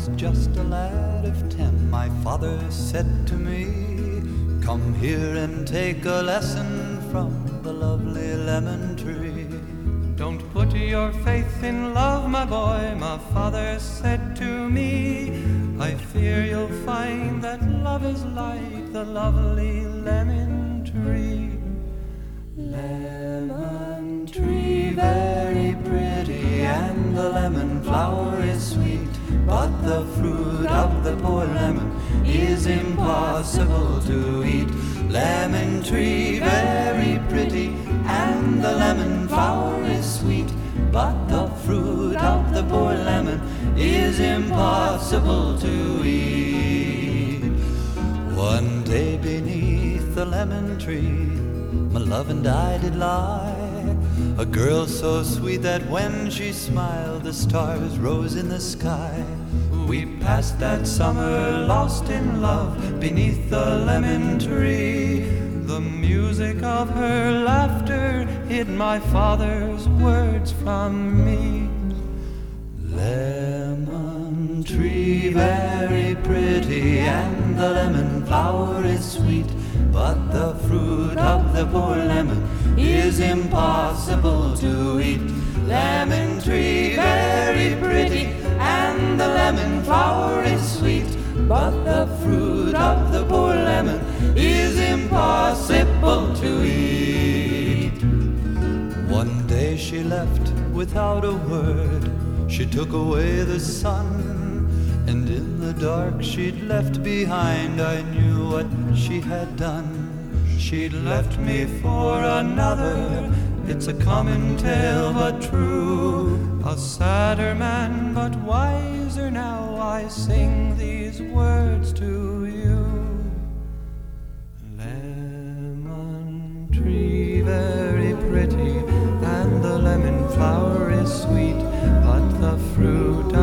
was just a lad of 10, my father said to me, "Come here and take a lesson from the lovely lemon tree." "Don't put your faith in love, my boy," my father said to me. "I fear you'll find that love is like the lovely lemon tree." Lemon tree, very pretty, and the lemon flower is sweet, but the fruit of the poor lemon is impossible to eat. Lemon tree, very pretty, and the lemon flower is sweet, but the fruit of the poor lemon is impossible to eat. One day beneath the lemon tree, my love and I did lie, a girl so sweet that when she smiled the stars rose in the sky. We passed that summer lost in love beneath the lemon tree. The music of her laughter hid my father's words from me. Lemon tree, very pretty, and the lemon flower is sweet, but the fruit of the poor lemon is impossible to eat. Lemon tree, very pretty, and the lemon flower is sweet, but the fruit of the poor lemon is impossible to eat. One day she left without a word. She took away the sun, and in the dark she'd left behind, I knew what she had done. She'd left me for another, it's a common tale but true. A sadder man but wiser now, I sing these words to you. Lemon tree, very pretty, and the lemon flower is sweet, but the fruit